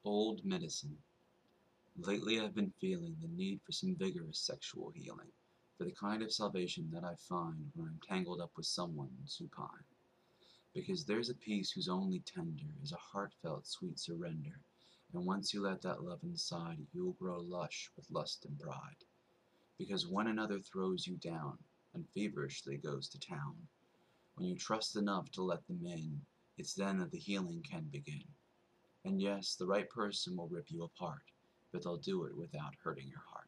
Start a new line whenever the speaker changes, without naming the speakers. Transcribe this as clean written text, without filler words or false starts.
Old medicine. Lately I've been feeling the need for some vigorous sexual healing, for the kind of salvation that I find when I'm tangled up with someone supine. Because there's a peace whose only tender is a heartfelt sweet surrender, and once you let that love inside, you'll grow lush with lust and pride. Because when another throws you down, and feverishly goes to town, when you trust enough to let them in, it's then that the healing can begin. And yes, the right person will rip you apart, but they'll do it without hurting your heart.